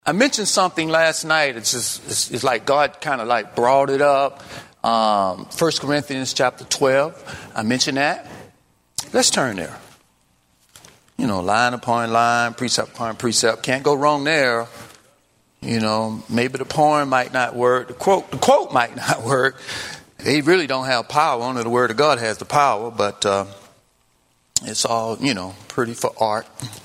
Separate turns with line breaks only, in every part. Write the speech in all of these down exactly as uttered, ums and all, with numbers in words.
I mentioned something last night. It's just, it's, it's like God kind of like brought it up. Um, First Corinthians chapter twelve. I mentioned that. Let's turn there. You know, line upon line, precept upon precept. Can't go wrong there. You know, maybe the poem might not work. The quote, the quote might not work. They really don't have power. Only the word of God has the power. But uh, it's all, you know, pretty for art.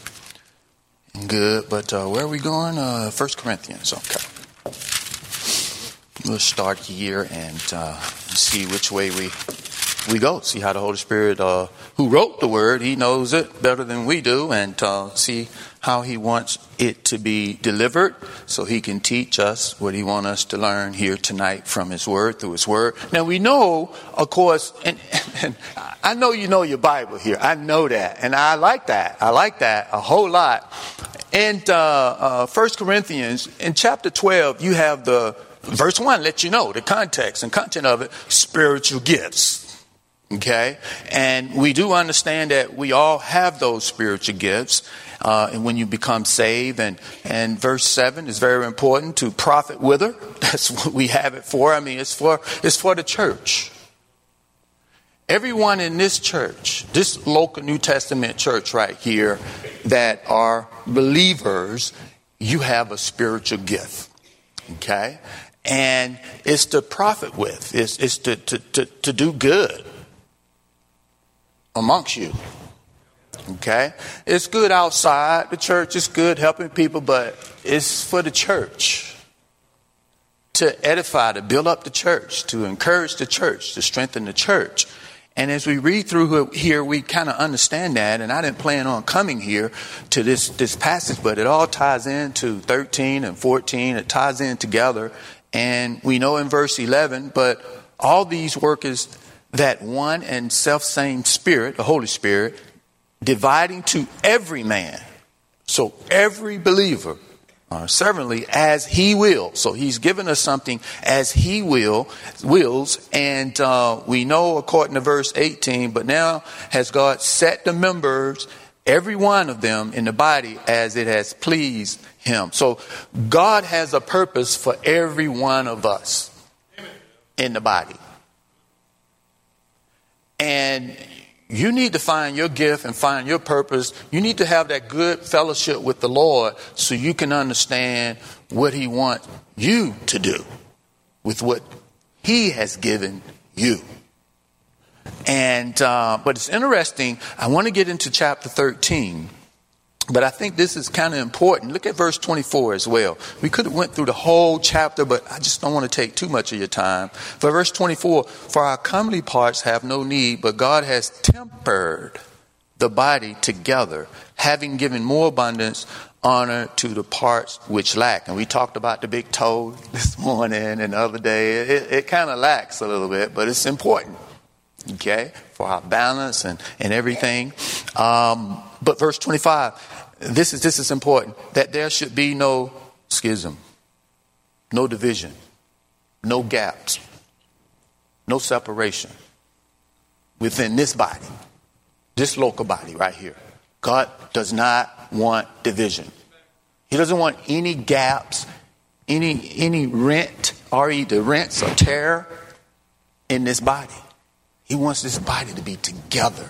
Good, but uh, where are we going? Uh, First Corinthians. Okay, we'll start here and uh, see which way we we go. See how the Holy Spirit, uh, who wrote the Word, He knows it better than we do, and uh, see how He wants it to be delivered, so He can teach us what He wants us to learn here tonight from His Word, through His Word. Now we know, of course, and, and I know you know your Bible here. I know that, and I like that. I like that a whole lot. And uh, uh, First Corinthians, in chapter twelve, you have the verse one, let you know the context and content of it, spiritual gifts. Okay, and we do understand that we all have those spiritual gifts. Uh, and when you become saved, and, and verse seven is very important, to profit with her. That's what we have it for. I mean, it's for it's for the church. Everyone in this church, this local New Testament church right here, that are believers, you have a spiritual gift. Okay, and it's to profit with. It's it's to to to, to do good amongst you. Okay, it's good outside the church. It's good helping people, but it's for the church, to edify, to build up the church, to encourage the church, to strengthen the church. And as we read through here, we kind of understand that. And I didn't plan on coming here to this this passage, but it all ties into thirteen and fourteen. It ties in together, and we know in verse eleven. But all these work is that one and self-same Spirit, the Holy Spirit, dividing to every man, so every believer, uh, severally as He will. So He's given us something as He will, wills, and uh, we know according to verse eighteen. But now has God set the members, every one of them, in the body as it has pleased Him. So God has a purpose for every one of us in the body, and you need to find your gift and find your purpose. You need to have that good fellowship with the Lord so you can understand what He wants you to do with what He has given you. And uh, but it's interesting. I want to get into chapter thirteen, but I think this is kind of important. Look at verse twenty-four as well. We could have went through the whole chapter, but I just don't want to take too much of your time. For verse twenty-four, for our comely parts have no need, but God has tempered the body together, having given more abundance honor to the parts which lack. And we talked about the big toe this morning and the other day. It, it kind of lacks a little bit, but it's important, okay, for our balance and, and everything. Um, but verse twenty-five, this is this is important, that there should be no schism, no division, no gaps, no separation within this body, this local body right here. God does not want division. He doesn't want any gaps, any any rent, or either rents or tear in this body. He wants this body to be together,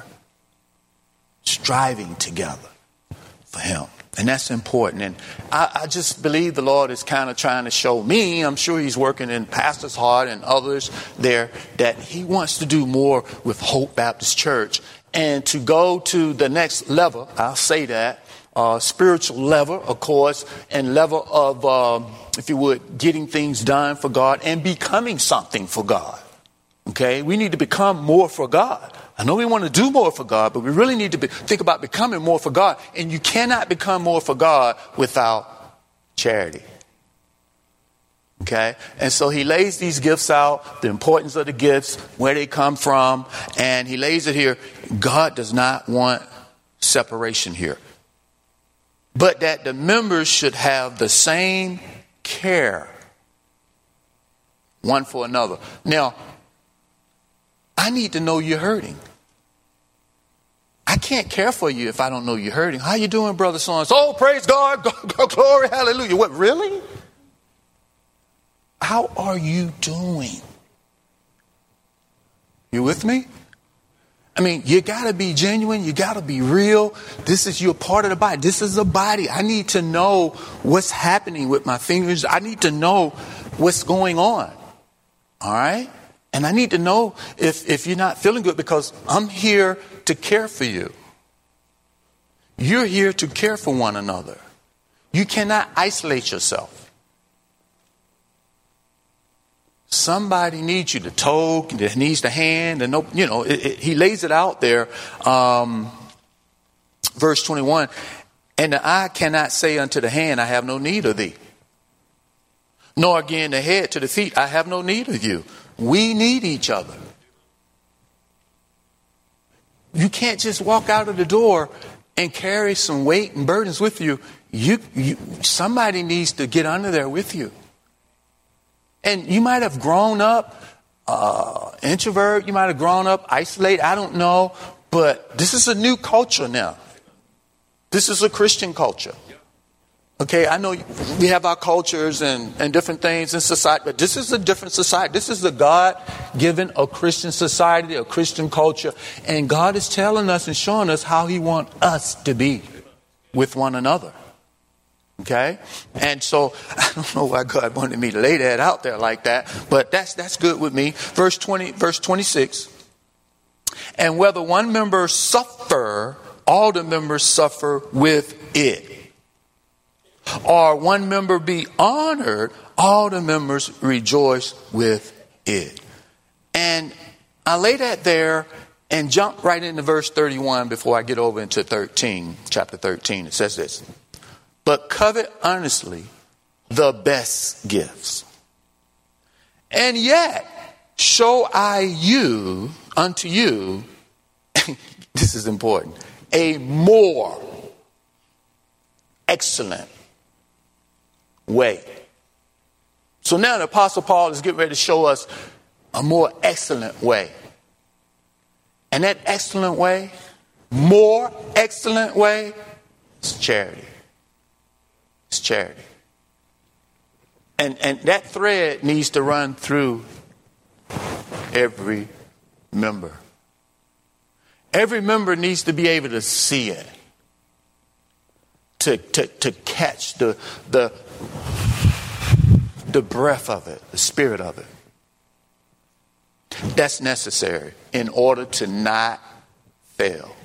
striving together for Him. And that's important. And I, I just believe the Lord is kind of trying to show me, I'm sure He's working in Pastor's heart and others there, that He wants to do more with Hope Baptist Church and to go to the next level. I'll say that, uh, spiritual level, of course, and level of, um, if you would, getting things done for God and becoming something for God. Okay, we need to become more for God. I know we want to do more for God, but we really need to be, think about becoming more for God. And you cannot become more for God without charity. Okay, and so He lays these gifts out, the importance of the gifts, where they come from, and He lays it here. God does not want separation here, but that the members should have the same care one for another. Now, I need to know you're hurting. I I can't care for you if I don't know you're hurting. How you doing, brother? So and so. Oh, praise God. Glory, hallelujah. What, really? How are you doing? You with me? I mean, you got to be genuine. You got to be real. This is your part of the body. This is a body. I need to know what's happening with my fingers. I need to know what's going on. All right? And I need to know if, if you're not feeling good, because I'm here to care for you. You're here to care for one another. You cannot isolate yourself. Somebody needs you, the toe, that needs the hand, and you know, it, it, he lays it out there. Um, verse twenty-one, and the eye cannot say unto the hand, I have no need of thee. Nor again the head to the feet, I have no need of you. We need each other. You can't just walk out of the door and carry some weight and burdens with you. You, you somebody needs to get under there with you. And you might have grown up uh, introvert. You might have grown up isolated. I don't know. But this is a new culture now. This is a Christian culture. Okay, I know we have our cultures and, and different things in society, but this is a different society. This is a God-given, a Christian society, a Christian culture. And God is telling us and showing us how he wants us to be with one another. Okay, and so I don't know why God wanted me to lay that out there like that, but that's that's good with me. Verse twenty, verse twenty-six. And whether one member suffer, all the members suffer with it. Or one member be honored, all the members rejoice with it. And I lay that there and jump right into verse thirty-one before I get over into thirteen, chapter thirteen. It says this. But covet earnestly the best gifts. And yet show I you unto you, this is important, a more excellent way. So now the Apostle Paul is getting ready to show us a more excellent way. And that excellent way, more excellent way, is charity. It's charity. And and that thread needs to run through every member. Every member needs to be able to see it. To to, to catch the the the breath of it, the spirit of it. That's necessary in order to not fail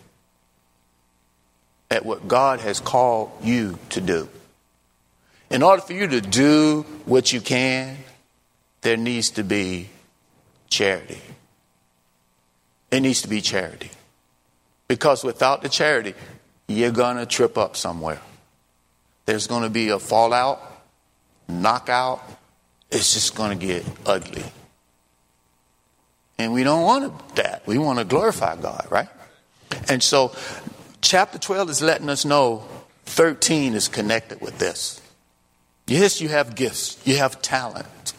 at what God has called you to do. In order for you to do what you can, there needs to be charity. It needs to be charity. Because without the charity, you're going to trip up somewhere. There's going to be a fallout, knockout. It's just going to get ugly. And we don't want that. We want to glorify God, right? And so chapter twelve is letting us know thirteen is connected with this. Yes, you have gifts. You have talent.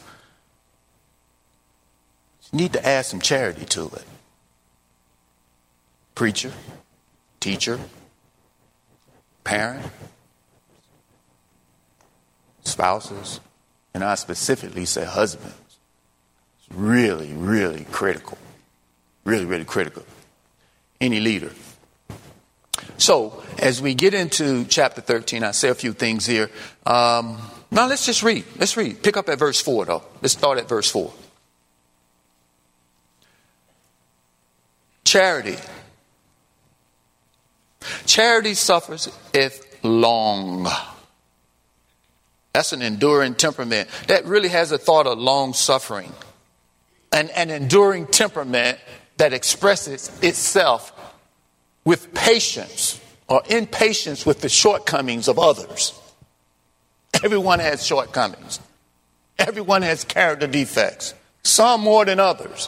You need to add some charity to it. Preacher, teacher, parent, spouses, and I specifically say husbands. It's really, really critical. Really, really critical. Any leader. So, as we get into chapter thirteen, I say a few things here. Um, now, let's just read. Let's read. Pick up at verse four, though. Let's start at verse four. Charity. Charity suffers if long. That's an enduring temperament. That really has a thought of long suffering. An, an enduring temperament that expresses itself with patience or impatience with the shortcomings of others. Everyone has shortcomings. Everyone has character defects. Some more than others.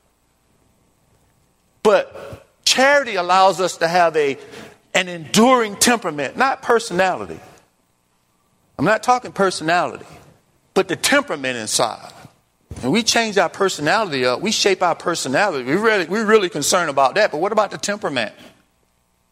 But charity allows us to have a, an enduring temperament, not personality. I'm not talking personality, but the temperament inside. And we change our personality up. We shape our personality. We really, we're really concerned about that. But what about the temperament?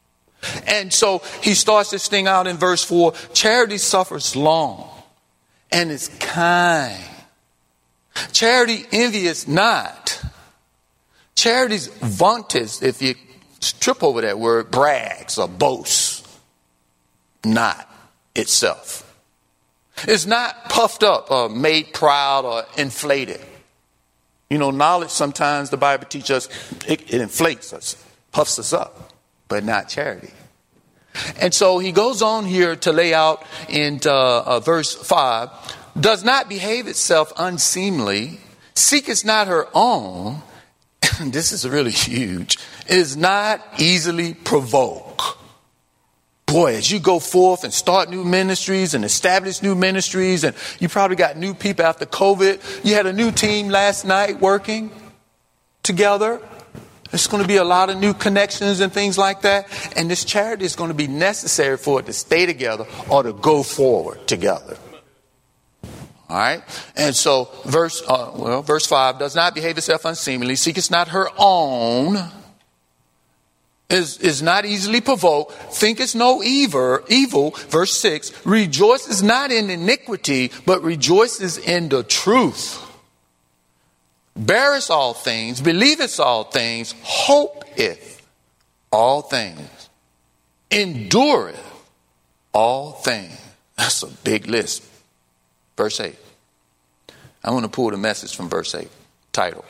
And so he starts this thing out in verse four. Charity suffers long and is kind. Charity envieth not. Charity's vaunteth, if you trip over that word, brags or boasts not itself. It's not puffed up or made proud or inflated. You know, knowledge sometimes the Bible teaches us, it, it inflates us, puffs us up, but not charity. And so he goes on here to lay out in uh, uh, verse five, does not behave itself unseemly, seeketh not her own. This is really huge. Is not easily provoked. Boy, as you go forth and start new ministries and establish new ministries, and you probably got new people after COVID. You had a new team last night working together. There's going to be a lot of new connections and things like that. And this charity is going to be necessary for it to stay together or to go forward together. All right. And so verse, uh, well, verse five, does not behave itself unseemly, seeketh not her own, is, is not easily provoked, thinketh no evil, evil. Verse six, rejoices not in iniquity, but rejoices in the truth. Beareth all things, believeth all things, hopeth all things, endureth all things. That's a big list. Verse eight. I want to pull the message from verse eight. Title.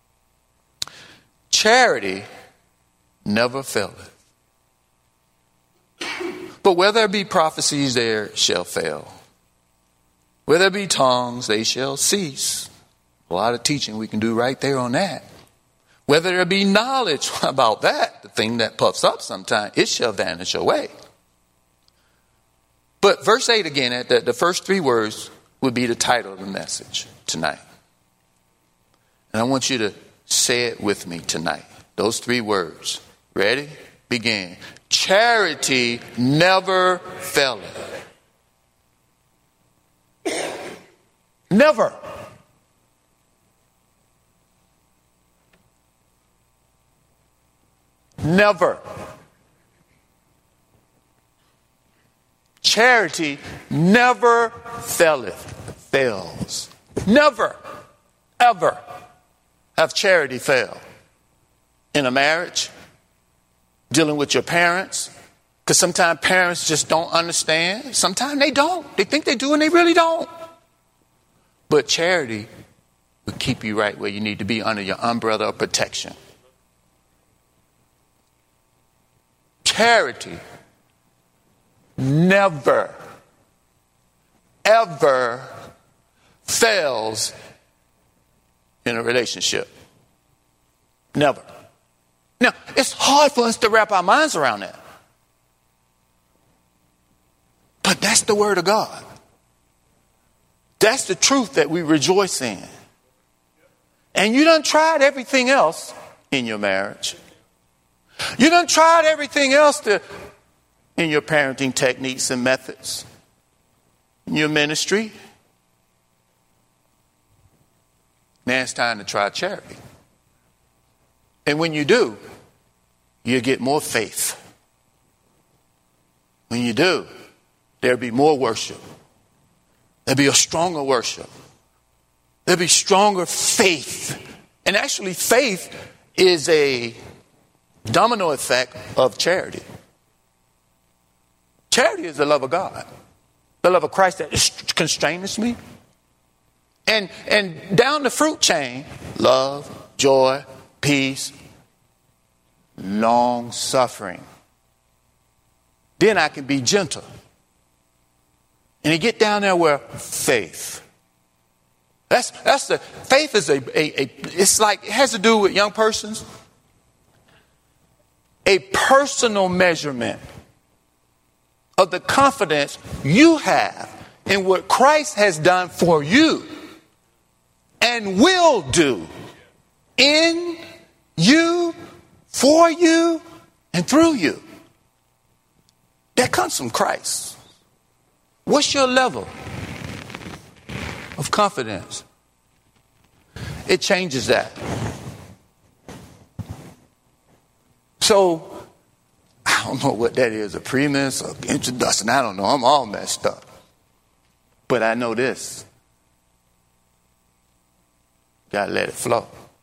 Charity never faileth. But where there be prophecies, there shall fail. Where there be tongues, they shall cease. A lot of teaching we can do right there on that. Whether there be knowledge about that, the thing that puffs up sometimes, it shall vanish away. But verse eight again, the, the first three words would be the title of the message tonight. And I want you to say it with me tonight. Those three words. Ready? Begin. Charity never faileth. Never. Never. Charity never faileth. Fails. Never, ever have charity fail. In a marriage, dealing with your parents, because sometimes parents just don't understand. Sometimes they don't. They think they do and they really don't. But charity will keep you right where you need to be under your umbrella of protection. Charity never, ever fails in a relationship. Never. Now, it's hard for us to wrap our minds around that. But that's the word of God. That's the truth that we rejoice in. And you done tried everything else in your marriage. You done tried everything else to, in your parenting techniques and methods, in your ministry. Now it's time to try charity. And when you do, you get more faith. When you do, there'll be more worship. There'll be a stronger worship. There'll be stronger faith. And actually, faith is a domino effect of charity. Charity is the love of God. The love of Christ that constrains me. And, and down the fruit chain, love, joy, peace, long suffering. Then I can be gentle. And you get down there where faith. That's that's the faith is a, a, a it's like it has to do with young persons. A personal measurement of the confidence you have in what Christ has done for you and will do in you, for you, and through you. That comes from Christ. What's your level of confidence? It changes that. So, I don't know what that is, a premise, or introduction. I don't know. I'm all messed up. But I know this. Gotta let it flow.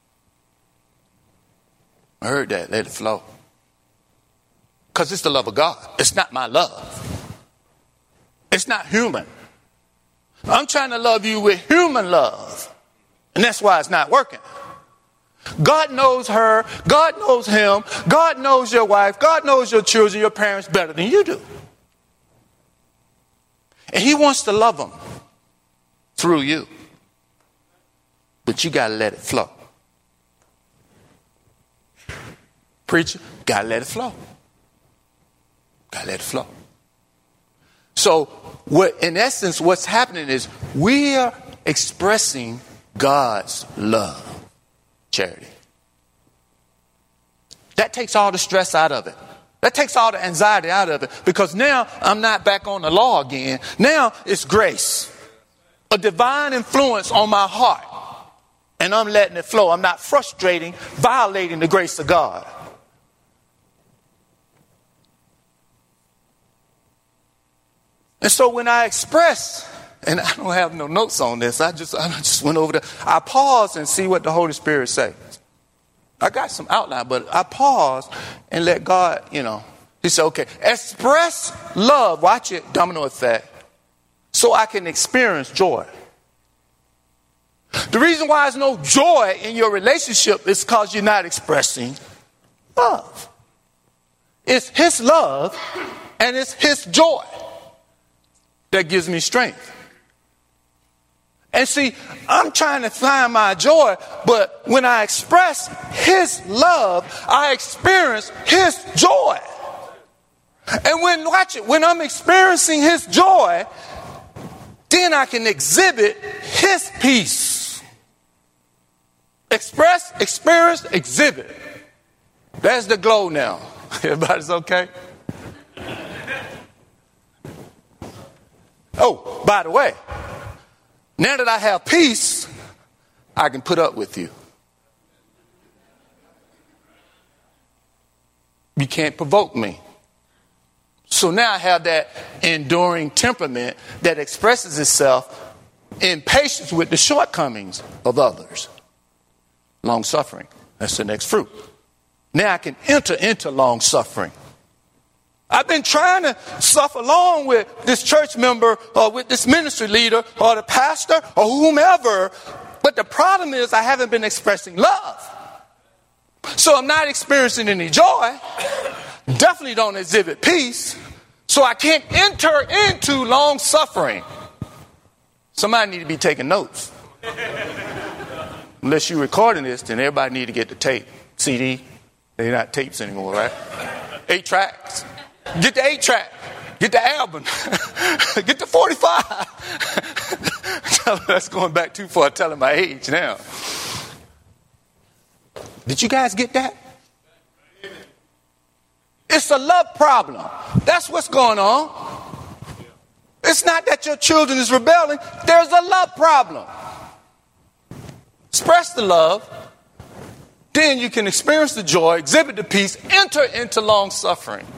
I heard that. Let it flow. Because it's the love of God. It's not my love. It's not human. I'm trying to love you with human love. And that's why it's not working. God knows her. God knows him. God knows your wife. God knows your children, your parents better than you do. And he wants to love them through you. But you got to let it flow. Preacher, got to let it flow. Got to let it flow. So, what in essence, what's happening is we are expressing God's love. Charity. That takes all the stress out of it. That takes all the anxiety out of it. Because now I'm not back on the law again. Now it's grace. A divine influence on my heart. And I'm letting it flow. I'm not frustrating, violating the grace of God. And so when I express, and I don't have no notes on this, I just I just went over the, I pause and see what the Holy Spirit says. I got some outline, but I pause and let God, you know, he said, okay, express love, watch it, domino effect, so I can experience joy. The reason why there's no joy in your relationship is because you're not expressing love. It's his love and it's his joy that gives me strength. And see, I'm trying to find my joy, but when I express his love, I experience his joy. And when, watch it, when I'm experiencing his joy, then I can exhibit his peace. Express, experience, exhibit. That's the glow now. Everybody's okay? Oh, by the way, now that I have peace, I can put up with you. You can't provoke me. So now I have that enduring temperament that expresses itself in patience with the shortcomings of others. Long suffering. That's the next fruit. Now I can enter into long suffering. I've been trying to suffer along with this church member or with this ministry leader or the pastor or whomever. But the problem is I haven't been expressing love. So I'm not experiencing any joy. Definitely don't exhibit peace. So I can't enter into long suffering. Somebody need to be taking notes. Unless you're recording this, then everybody need to get the tape. C D. They're not tapes anymore, right? Eight tracks. Get the eight track. Get the album. Get the forty-five. That's going back too far, telling my age now. Did you guys get that? It's a love problem. That's what's going on. It's not that your children is rebelling. There's a love problem. Express the love. Then you can experience the joy, exhibit the peace, enter into long suffering.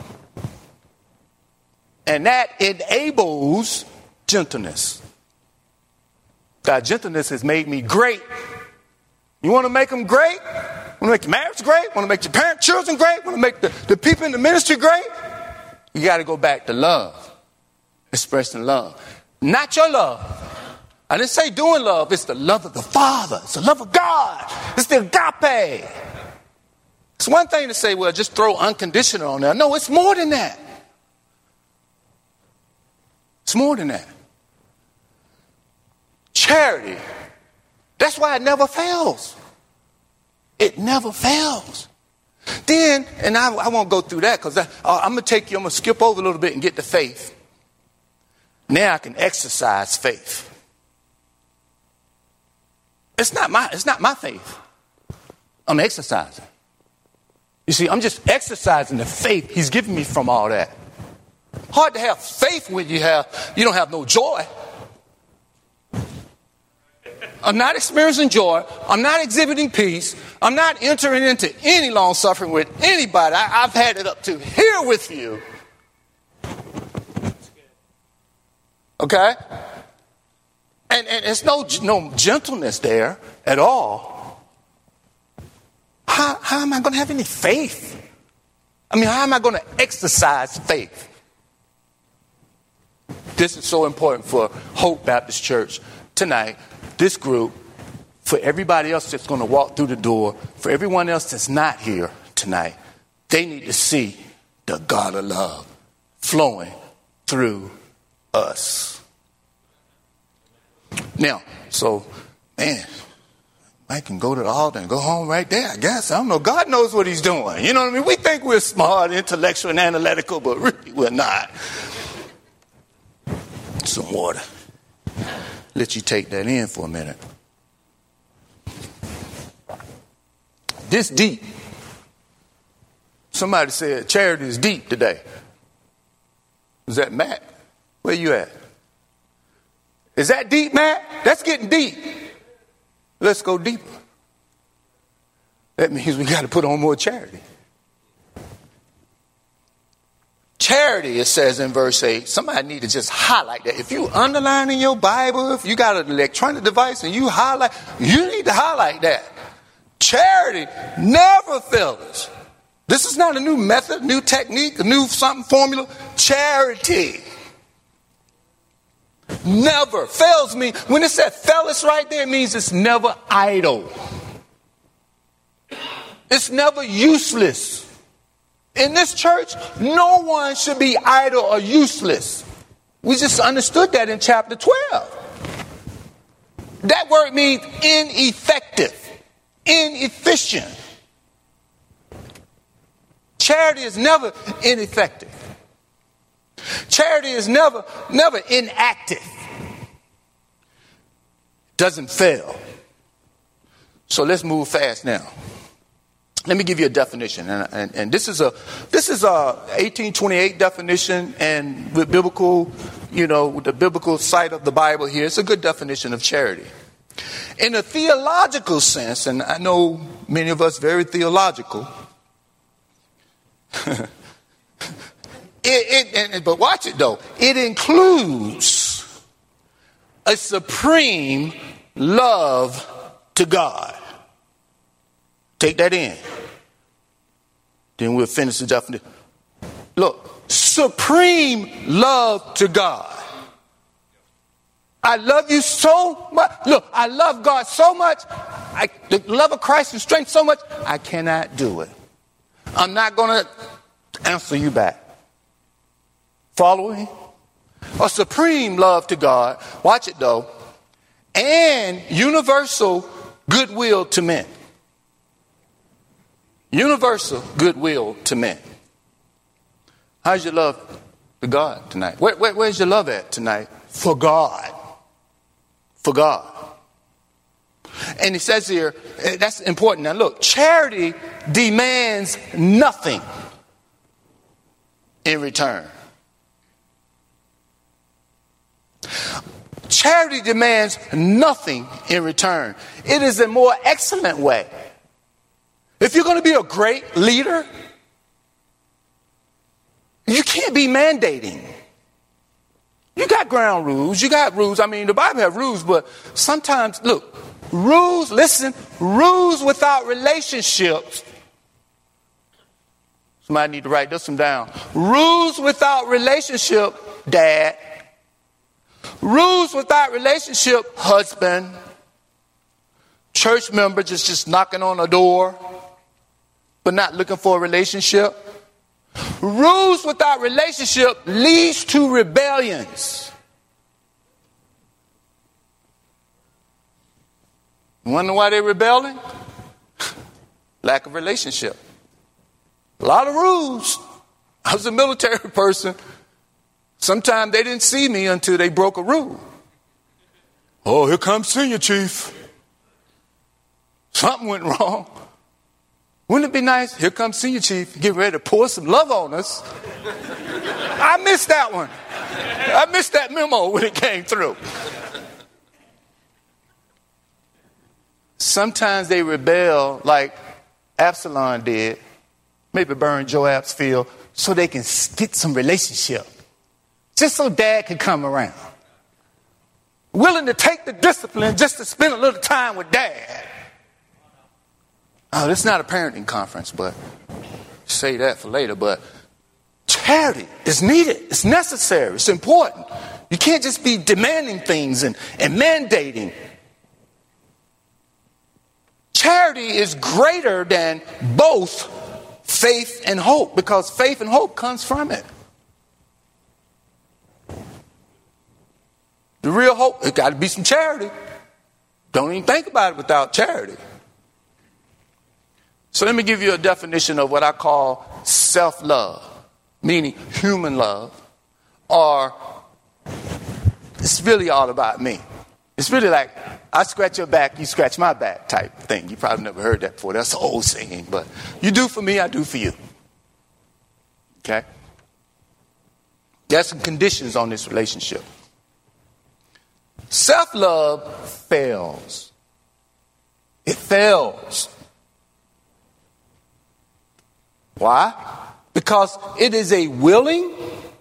And that enables gentleness. God, gentleness has made me great. You want to make them great? Want to make your marriage great? Want to make your parent children great? Want to make the, the people in the ministry great? You got to go back to love. Expressing love. Not your love. I didn't say doing love. It's the love of the Father. It's the love of God. It's the agape. It's one thing to say, well, just throw unconditional on there. No, it's more than that. It's more than that. Charity. That's why it never fails. It never fails. Then, and I, I won't go through that because I'm going to take you, I'm going to skip over a little bit and get to faith. Now I can exercise faith. It's not my, it's not my faith. I'm exercising. You see, I'm just exercising the faith he's given me from all that. Hard to have faith when you have, you don't have no joy. I'm not experiencing joy. I'm not exhibiting peace. I'm not entering into any long suffering with anybody. I, I've had it up to here with you. Okay? And, and there's no, no gentleness there at all. How, how am I going to have any faith? I mean, how am I going to exercise faith? This is so important for Hope Baptist Church tonight. This group, for everybody else that's going to walk through the door, for everyone else that's not here tonight, they need to see the God of love flowing through us. Now, so, man, I can go to the altar and go home right there, I guess. I don't know. God knows what he's doing. You know what I mean? We think we're smart, intellectual, and analytical, but really we're not. Some water. Let you take that in for a minute. This deep. Somebody said charity is deep today. Is that Matt? Where you at? Is that deep, Matt? That's getting deep. Let's go deeper. That means we got to put on more charity. Charity, it says in verse eight. Somebody need to just highlight that. If you underline in your Bible, if you got an electronic device and you highlight, you need to highlight that. Charity never fails. This is not a new method, new technique, a new something formula. Charity never fails me. When it said fellas right there, it means it's never idle. It's never useless. In this church, no one should be idle or useless. We just understood that in chapter twelve. That word means ineffective, inefficient. Charity is never ineffective. Charity is never, never inactive. Doesn't fail. So let's move fast now. Let me give you a definition, and, and, and this is a this is a eighteen twenty-eight definition, and with biblical, you know, with the biblical side of the Bible here, it's a good definition of charity. In a theological sense, and I know many of us very theological. it, it, it, but watch it though. It includes a supreme love to God. Take that in. Then we'll finish the definition. Look, supreme love to God. I love you so much. Look, I love God so much. I, the love of Christ and strength so much. I cannot do it. I'm not going to answer you back. Following? A supreme love to God. Watch it though. And universal goodwill to men. Universal goodwill to men. How's your love to God tonight? Where, where, where's your love at tonight? For God. For God. And he says here, that's important. Now look, charity demands nothing in return. Charity demands nothing in return. It is a more excellent way. If you're going to be a great leader, you can't be mandating. You got ground rules. You got rules. I mean, the Bible has rules, but sometimes, look, rules, listen, rules without relationships. Somebody need to write this one down. Rules without relationship, dad. Rules without relationship, husband. Church member just, just knocking on a door, but not looking for a relationship. Rules without relationship leads to rebellions. You wonder why they're rebelling? Lack of relationship. A lot of rules. I was a military person. Sometimes they didn't see me until they broke a rule. Oh, here comes Senior Chief. Something went wrong. Wouldn't it be nice? Here comes Senior Chief. Get ready to pour some love on us. I missed that one. I missed that memo when it came through. sometimes they rebel like Absalom did, maybe burn Joab's field, so they can get some relationship. Just so dad can come around. Willing to take the discipline just to spend a little time with dad. Oh, this is not a parenting conference, but say that for later. But charity is needed. It's necessary. It's important. You can't just be demanding things and, and mandating. Charity is greater than both faith and hope, because faith and hope comes from it. The real hope, it got to be some charity. Don't even think about it without charity. So let me give you a definition of what I call self-love, meaning human love, or it's really all about me. It's really like, I scratch your back, you scratch my back type thing. You probably never heard that before. That's an old saying, but you do for me, I do for you. Okay? There's some conditions on this relationship. Self-love fails. It fails. Why? Because it is a willing,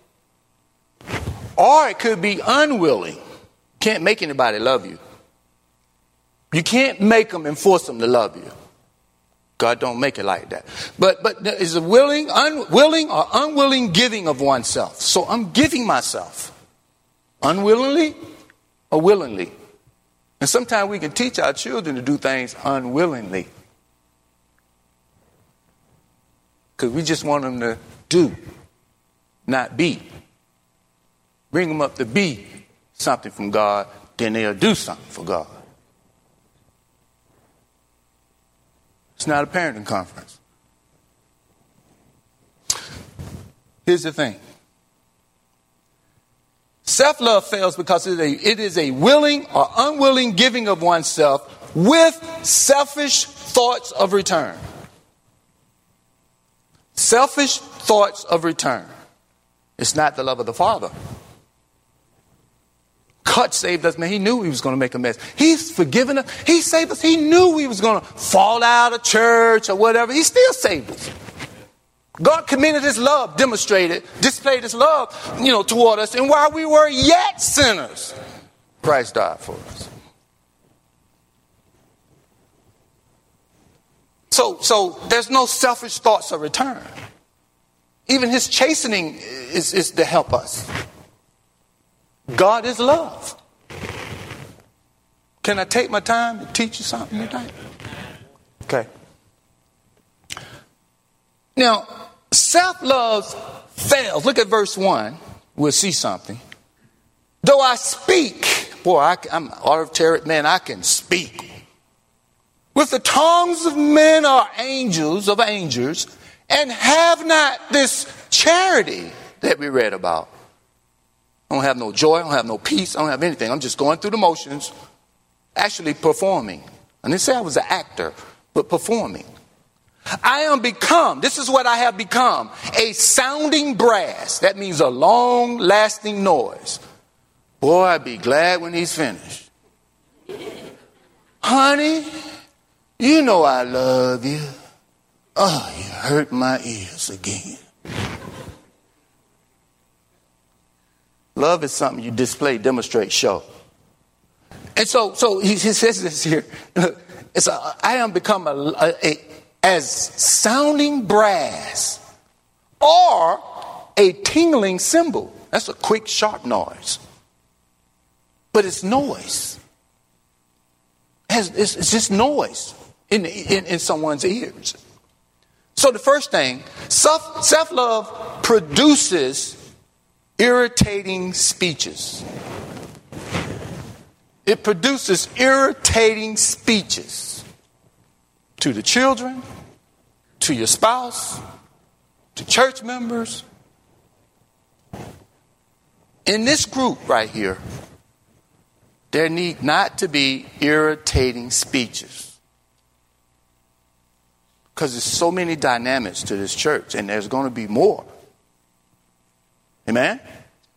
or it could be unwilling. Can't make anybody love you. You can't make them and force them to love you. God don't make it like that. But but there is a willing, unwilling, or unwilling giving of oneself. So I'm giving myself unwillingly or willingly. And sometimes we can teach our children to do things unwillingly, because we just want them to do, not be. Bring them up to be something from God, then they'll do something for God. It's not a parenting conference. Here's the thing. Self-love fails because it is, a, it is a willing or unwilling giving of oneself with selfish thoughts of return. Selfish thoughts of return. It's not the love of the Father. God saved us, man. He knew he was going to make a mess. He's forgiven us. He saved us. He knew we was going to fall out of church or whatever. He still saved us. God commended his love, demonstrated, displayed his love, you know, toward us. And while we were yet sinners, Christ died for us. So, so there's no selfish thoughts of return. Even his chastening is, is to help us. God is love. Can I take my time to teach you something tonight? Okay. Now, self-love fails. Look at verse one. We'll see something. Though I speak, boy, I, I'm an articulate man, I can speak. With the tongues of men or angels, of angels, and have not this charity that we read about. I don't have no joy, I don't have no peace, I don't have anything. I'm just going through the motions, actually performing. I didn't say I was an actor, but performing. I am become, this is what I have become, a sounding brass. That means a long lasting noise. Boy, I'd be glad when he's finished. Honey, you know I love you. Oh, you hurt my ears again. Love is something you display, demonstrate, show. And so, so he, he says this here. It's a, I am become a, a, a as sounding brass or a tingling cymbal. That's a quick, sharp noise. But it's noise. It's, it's, it's just noise in, in, in someone's ears. So the first thing, self, self-love produces irritating speeches. It produces irritating speeches to the children, to your spouse, to church members. In this group right here, there need not to be irritating speeches, because there's so many dynamics to this church, and there's going to be more. Amen?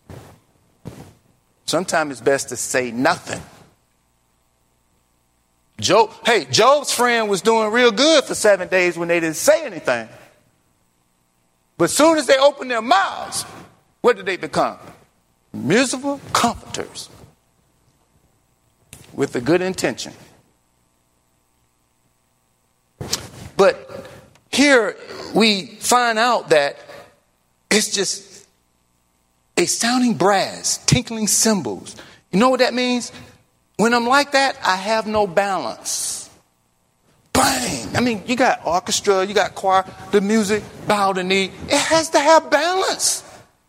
Sometimes it's best to say nothing. Job, hey, Job's friend was doing real good for seven days when they didn't say anything. But as soon as they opened their mouths, what did they become? Miserable comforters with a good intention. But here we find out that it's just a sounding brass, tinkling cymbals. You know what that means? When I'm like that, I have no balance. Bang! I mean, you got orchestra, you got choir, the music, bow the knee. It has to have balance.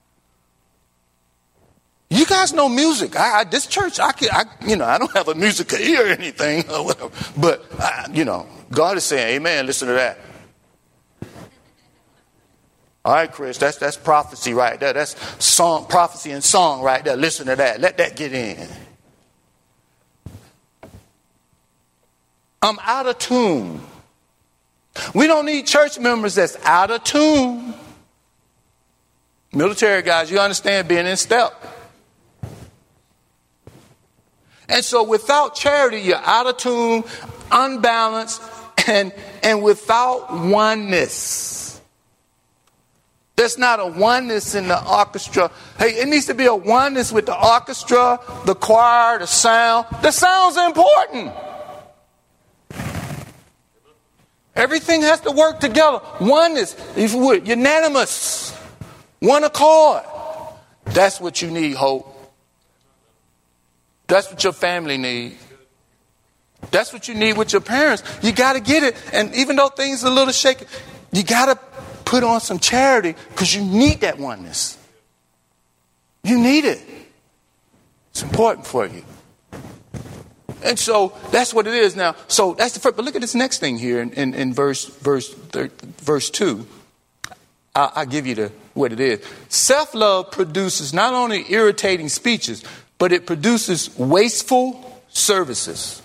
You guys know music. I, I, this church, I, can, I, you know, I don't have a musical ear or anything, or whatever. But I, you know, God is saying, "Amen." Listen to that. All right, Chris, that's that's prophecy right there. That's song, prophecy and song right there. Listen to that. Let that get in. I'm out of tune. We don't need church members that's out of tune. Military guys, you understand being in step. And so without charity, you're out of tune, unbalanced, and, and without oneness. There's not a oneness in the orchestra. Hey, it needs to be a oneness with the orchestra, the choir, the sound. The sound's important. Everything has to work together. Oneness, if you would, unanimous, one accord. That's what you need, Hope. That's what your family needs. That's what you need with your parents. You got to get it. And even though things are a little shaky, you got to put on some charity because you need that oneness. You need it. It's important for you. And so that's what it is now. So that's the first. But look at this next thing here in, in, in verse verse verse two. I, I'll give you the what it is. Self-love produces not only irritating speeches, but it produces wasteful services.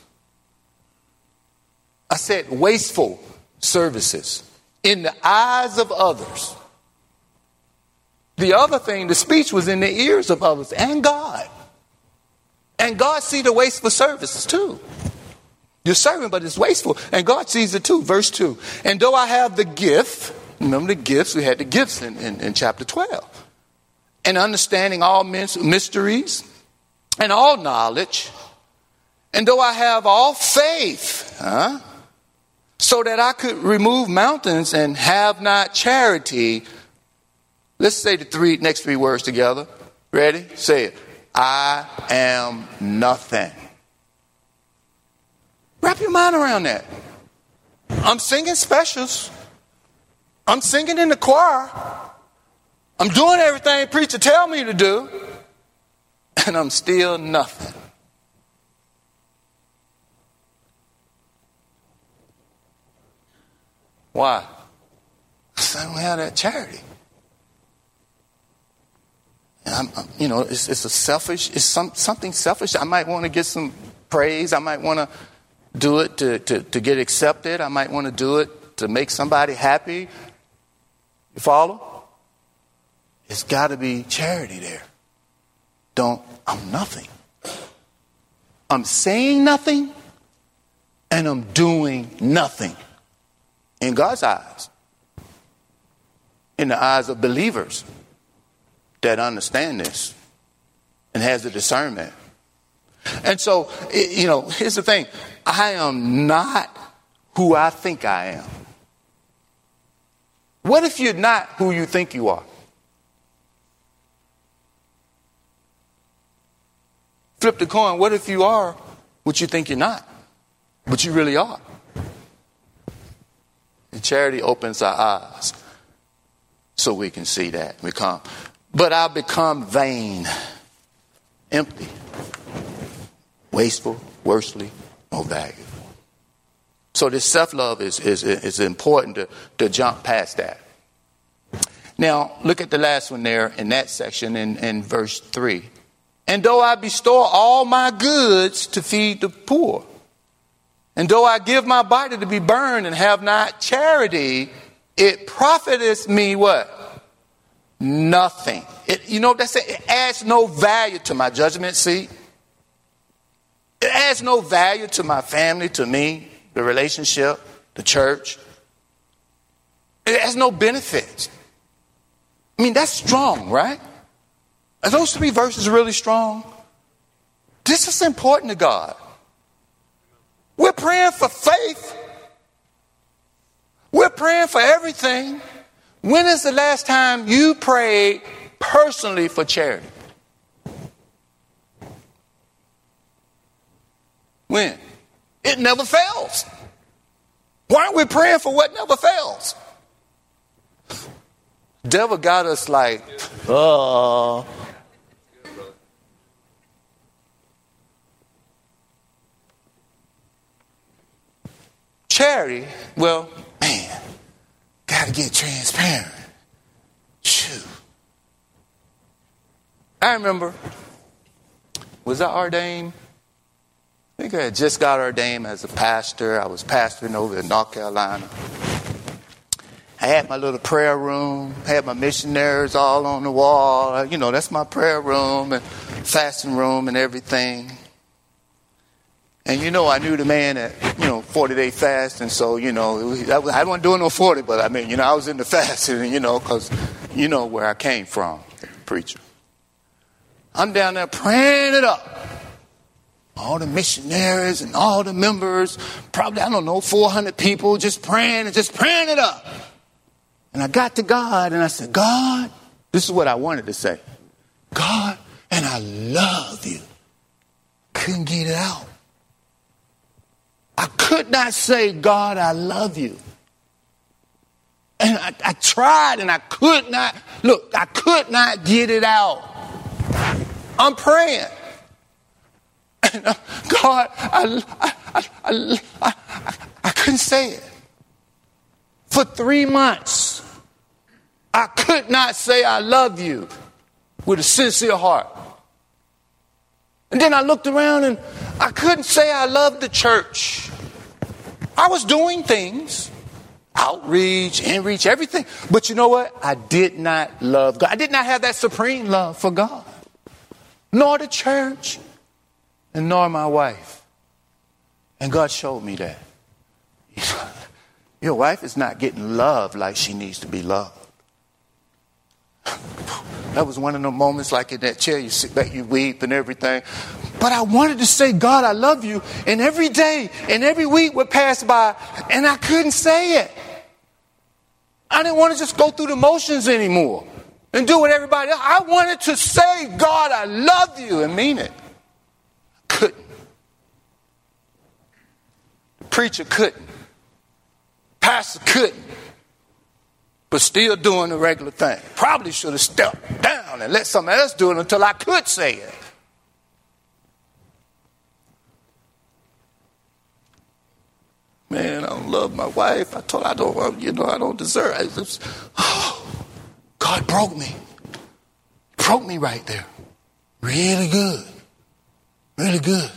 I said wasteful services in the eyes of others. The other thing, the speech was in the ears of others and God. And God sees the wasteful services too. You're serving, but it's wasteful. And God sees it too. Verse two. And though I have the gift, remember the gifts, we had the gifts in, in, in chapter twelve. And understanding all mysteries and all knowledge. And though I have all faith, huh, so that I could remove mountains and have not charity. Let's say the three next three words together. Ready? Say it. I am nothing. Wrap your mind around that. I'm singing specials. I'm singing in the choir. I'm doing everything preacher tell me to do. And I'm still nothing. Why? Because I don't have that charity. I'm, I'm, you know, it's, it's a selfish, it's some, something selfish. I might want to get some praise. I might want to do it to, to, to get accepted. I might want to do it to make somebody happy. You follow? It's got to be charity there. Don't, I'm nothing. I'm saying nothing and I'm doing nothing in God's eyes. In the eyes of believers that understand this and has the discernment. And so, you know, here's the thing. I am not who I think I am. What if you're not who you think you are? Flip the coin. What if you are what you think you're not, but you really are? And charity opens our eyes so we can see that. We come. But I become vain, empty, wasteful, worldly, no value. So this self-love is, is, is important to, to jump past that. Now, look at the last one there in that section in, in verse three. And though I bestow all my goods to feed the poor, and though I give my body to be burned and have not charity, it profiteth me what? Nothing. It, you know what that's saying? It adds no value to my judgment seat. It adds no value to my family, to me, the relationship, the church. It has no benefits. I mean, that's strong, right? Are those three verses really strong? This is important to God. We're praying for faith. We're praying for everything. When is the last time you prayed personally for charity? When? It never fails. Why aren't we praying for what never fails? Devil got us like, oh. Charity, well, man, got to get transparent. Shoot. I remember, was I ordained? I think I had just got ordained as a pastor. I was pastoring over in North Carolina. I had my little prayer room, had my missionaries all on the wall. You know, that's my prayer room and fasting room and everything. And, you know, I knew the man at, you know, forty-day fast. And so, you know, it was, I wasn't doing no forty, but I mean, you know, I was in the fasting, you know, because you know where I came from, preacher. I'm down there praying it up. All the missionaries and all the members, probably, I don't know, four hundred people just praying and just praying it up. And I got to God and I said, God, this is what I wanted to say. God, and I love you. Couldn't get it out. I could not say, God, I love you. And I, I tried and I could not, look, I could not get it out. I'm praying. And, uh, God, I, I, I, I, I, I couldn't say it. For three months, I could not say I love you with a sincere heart. And then I looked around and I couldn't say I loved the church. I was doing things, outreach, inreach, everything. But you know what? I did not love God. I did not have that supreme love for God, nor the church, and nor my wife. And God showed me that. Your wife is not getting loved like she needs to be loved. That was one of the moments like in that chair, you sit back, you weep and everything. But I wanted to say, God, I love you. And every day and every week would pass by and I couldn't say it. I didn't want to just go through the motions anymore and do what everybody else. I wanted to say, God, I love you and mean it. Couldn't. The preacher couldn't. Pastor couldn't. But still doing the regular thing. Probably should have stepped down and let somebody else do it until I could say it. Man, I don't love my wife. I told her I don't, you know, I don't deserve it. Just, oh, God broke me. Broke me right there. Really good. Really good.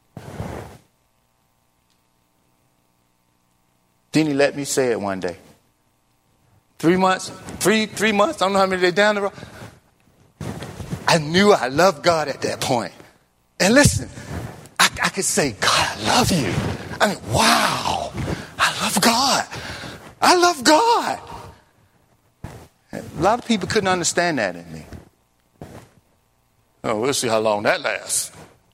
Then he let me say it one day. Three months, three, three months, I don't know how many days down the road. I knew I loved God at that point. And listen, I, I could say, God, I love you. I mean, wow, I love God. I love God. A lot of people couldn't understand that in me. Oh, we'll see how long that lasts.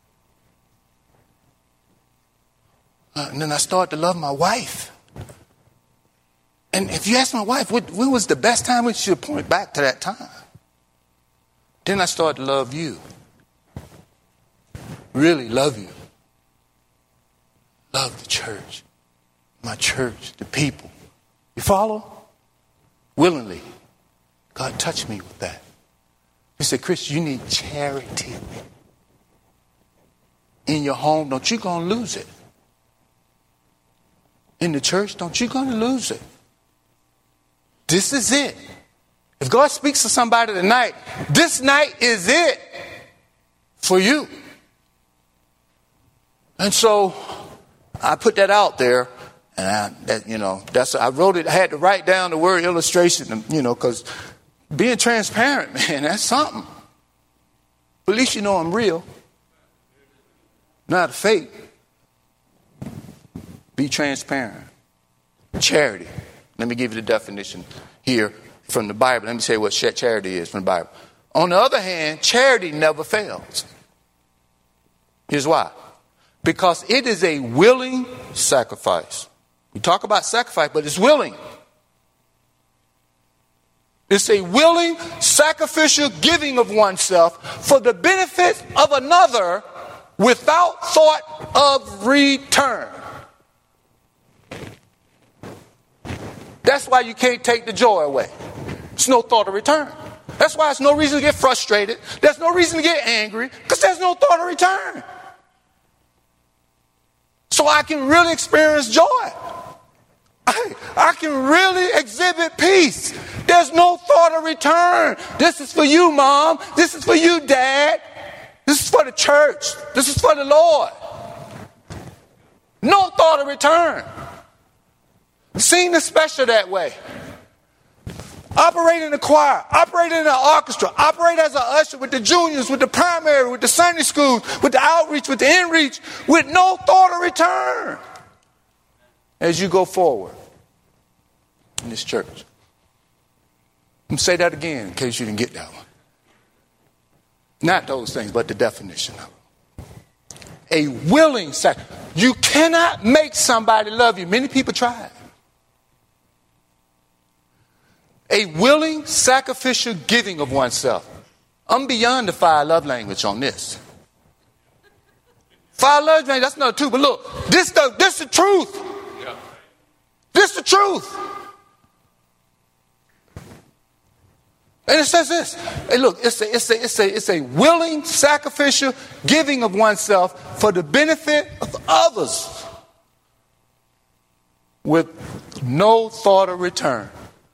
Uh, and then I started to love my wife. And if you ask my wife, what, when was the best time, we should point back to that time. Then I started to love you. Really love you. Love the church. My church, the people. You follow? Willingly. God touched me with that. He said, Chris, you need charity. In your home, don't you gonna lose it. In the church, don't you gonna lose it. This is it. If God speaks to somebody tonight, this night is it for you. And so I put that out there, and I, that, you know, that's I wrote it. I had to write down the word illustration, you know, because being transparent, man, that's something. But at least you know I'm real. Not faith. Be transparent. Charity. Let me give you the definition here from the Bible. Let me say what charity is from the Bible. On the other hand, charity never fails. Here's why. Because it is a willing sacrifice. We talk about sacrifice, but it's willing. It's a willing, sacrificial giving of oneself for the benefit of another without thought of return. That's why you can't take the joy away. There's no thought of return. That's why there's no reason to get frustrated. There's no reason to get angry because there's no thought of return. So I can really experience joy. I, I can really exhibit peace. There's no thought of return. This is for you, Mom. This is for you, Dad. This is for the church. This is for the Lord. No thought of return. Sing the special that way. Operate in the choir. Operate in the orchestra. Operate as an usher with the juniors, with the primary, with the Sunday schools, with the outreach, with the in-reach, with no thought of return as you go forward in this church. Let me say that again in case you didn't get that one. Not those things, but the definition of it. A willing sacrifice. You cannot make somebody love you. Many people try it. A willing, sacrificial giving of oneself. I'm beyond the five love language on this. Five love language, that's another two. But look, this the this the truth. This the truth. And it says this. Hey, look, it's a, it's a, it's a, it's a willing, sacrificial giving of oneself for the benefit of others with no thought of return.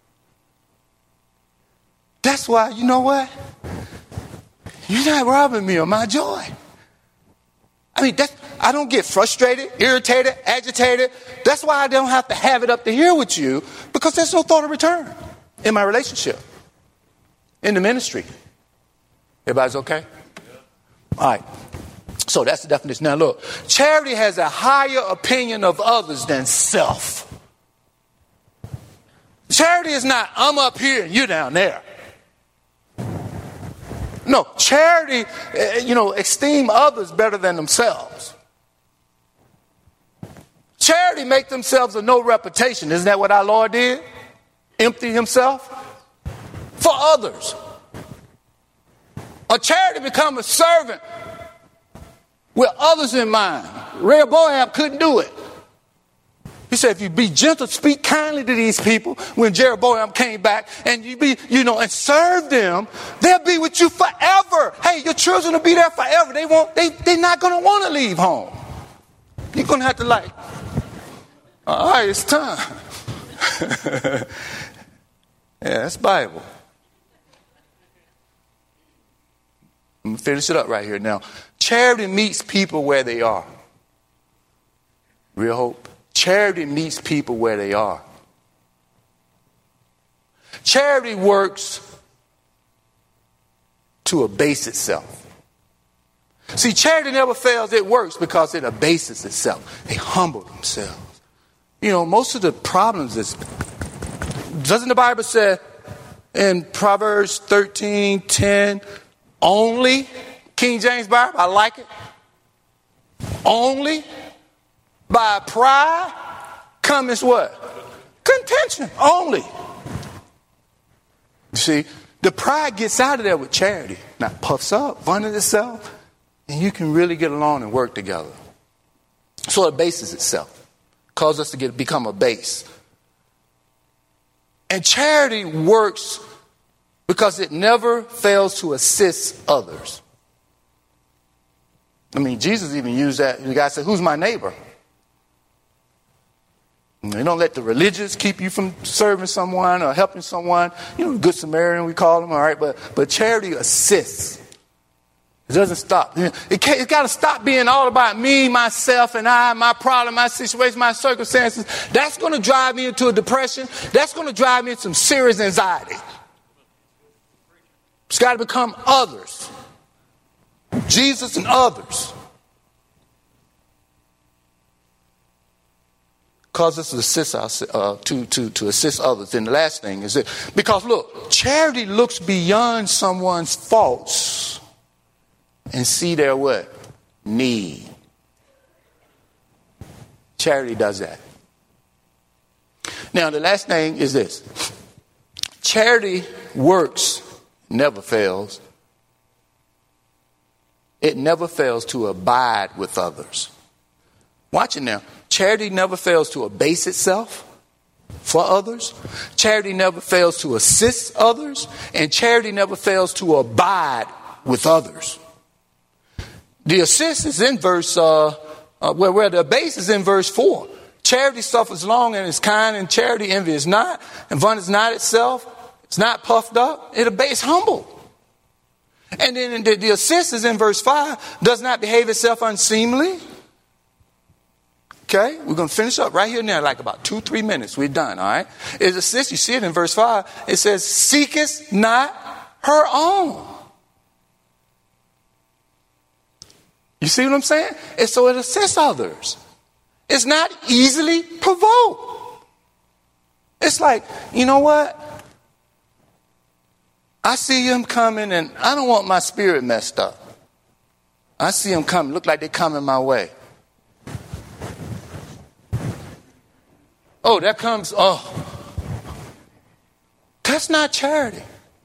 That's why, you know what? You're not robbing me of my joy. I mean, that's, I don't get frustrated, irritated, agitated. That's why I don't have to have it up to here with you, because there's no thought of return in my relationship, in the ministry. Everybody's okay? All right. So that's the definition. Now look, charity has a higher opinion of others than self. Charity is not, I'm up here and you're down there. No, charity, you know, esteem others better than themselves. Charity make themselves of no reputation. Isn't that what our Lord did? Empty himself for others. A charity become a servant with others in mind. Rehoboam couldn't do it. He said, if you be gentle, speak kindly to these people. When Jeroboam came back and you be, you know, and serve them, they'll be with you forever. Hey, your children will be there forever. They won't, they, they're not going to want to leave home. You're going to have to like, all right, it's time. Yeah, that's Bible. I'm going to finish it up right here now. Charity meets people where they are. Real hope. Charity meets people where they are. Charity works to abase itself. See, charity never fails. It works because it abases itself. They humble themselves. You know, most of the problems is, doesn't the Bible say in Proverbs thirteen ten, only, King James Bible, I like it, only by pride cometh what? Contention. Only. You see, the pride gets out of there with charity. Not puffs up, vaunteth itself, and you can really get along and work together. So it bases itself. Causes us to get become a base. And charity works because it never fails to assist others. I mean, Jesus even used that. The guy said, who's my neighbor? You don't let the religious keep you from serving someone or helping someone. You know, Good Samaritan, we call them, all right? But but charity assists. It doesn't stop. It can't, it's got to stop being all about me, myself, and I, my problem, my situation, my circumstances. That's going to drive me into a depression. That's going to drive me into some serious anxiety. It's got to become others. Jesus and others. Cause us to assist us, uh, to, to, to assist others. And the last thing is that, because look, charity looks beyond someone's faults and see their what? Need. Charity does that. Now, the last thing is this. Charity works, never fails. It never fails to abide with others. Watch it now. Charity never fails to abase itself for others. Charity never fails to assist others. And charity never fails to abide with others. The assist is in verse, uh, uh, where, where the abase is in verse four. Charity suffers long and is kind, and charity envy is not, and vaunteth not itself. It's not puffed up. It abases humble. And then the, the assist is in verse five. Does not behave itself unseemly. Okay, we're going to finish up right here now, like about two, three minutes. We're done, all right? It's assist. You see it in verse five. It says, seeketh not her own. You see what I'm saying? And so it assists others. It's not easily provoked. It's like, you know what? I see him coming and I don't want my spirit messed up. I see him coming. Look like they're coming my way. Oh, that comes, oh. That's not charity.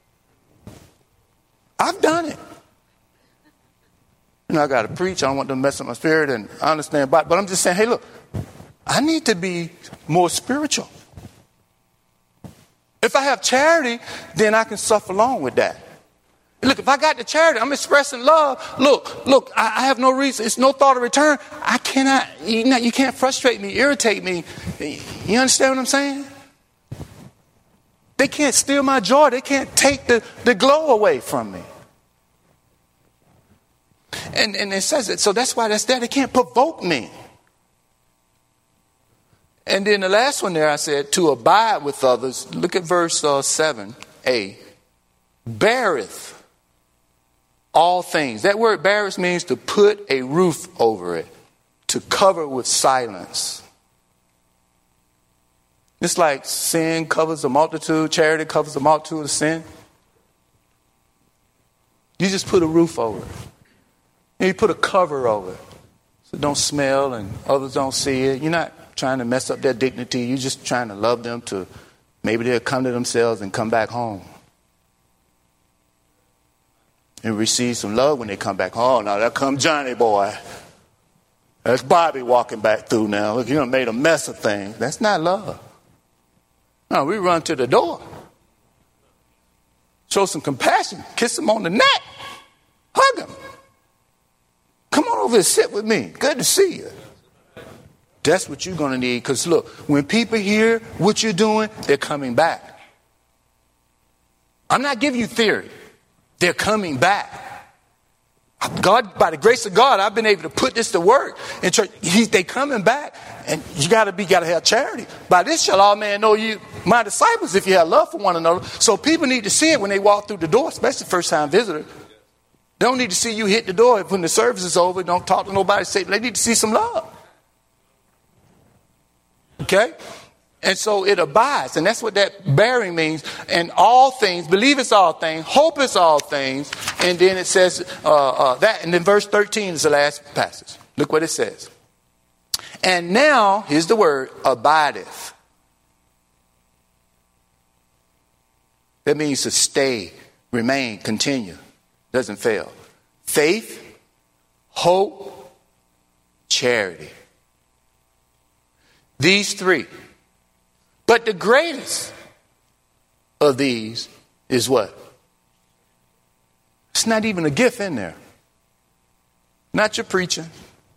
I've done it. You know, I got to preach. I don't want them to mess up my spirit, and I understand. But, but I'm just saying, hey, look, I need to be more spiritual. If I have charity, then I can suffer along with that. Look, if I got the charity, I'm expressing love. Look, look, I, I have no reason. It's no thought of return. I cannot, you know, you can't frustrate me, irritate me. You understand what I'm saying? They can't steal my joy. They can't take the, the glow away from me. And, and it says it. So that's why that's there. They can't provoke me. And then the last one there, I said, to abide with others. Look at verse uh, seven a. Beareth all things. That word beareth means to put a roof over it, to cover with silence. It's like sin covers a multitude, charity covers a multitude of sin. You just put a roof over it. And you put a cover over it so it don't smell and others don't see it. You're not trying to mess up their dignity. You're just trying to love them to maybe they'll come to themselves and come back home. And receive some love when they come back. Oh, now there come Johnny boy. That's Bobby walking back through now. Look, you done made a mess of things. That's not love. No, we run to the door. Show some compassion. Kiss him on the neck. Hug him. Come on over and sit with me. Good to see you. That's what you're going to need. Because look, when people hear what you're doing, they're coming back. I'm not giving you theory. They're coming back. God, by the grace of God, I've been able to put this to work in church. He, they coming back, and you got to be, got to have charity. By this shall all men know you, my disciples, if you have love for one another. So people need to see it when they walk through the door, especially first-time visitors. They don't need to see you hit the door when the service is over. Don't talk to nobody. Say they need to see some love. Okay. And so it abides. And that's what that bearing means. And all things, believe it's all things, hope it's all things. And then it says uh, uh, that. And then verse thirteen is the last passage. Look what it says. And now, here's the word, abideth. That means to stay, remain, continue. Doesn't fail. Faith, hope, charity. These three. But the greatest of these is what? It's not even a gift in there. Not your preaching.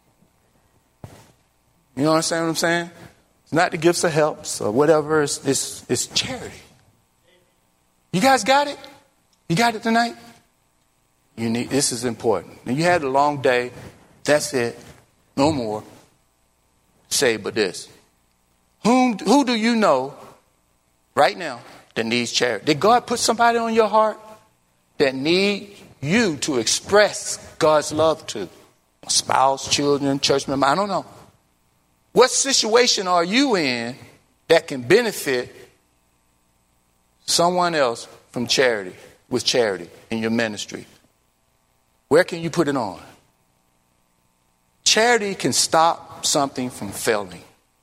You know what I'm saying? What I'm saying? It's not the gifts of helps or whatever. It's, it's, it's charity. You guys got it? You got it tonight? You need. This is important. And you had a long day. That's it. No more. Say but this. Whom, who do you know right now that needs charity? Did God put somebody on your heart that need you to express God's love to? A spouse, children, church member, I don't know. What situation are you in that can benefit someone else from charity, with charity in your ministry? Where can you put it on? Charity can stop something from failing.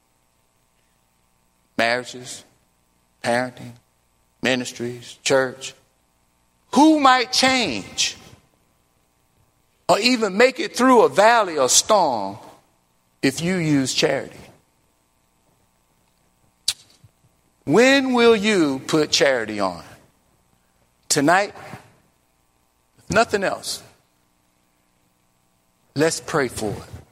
Marriages, parenting, ministries, church. Who might change or even make it through a valley or storm if you use charity? When will you put charity on? Tonight? If nothing else, let's pray for it.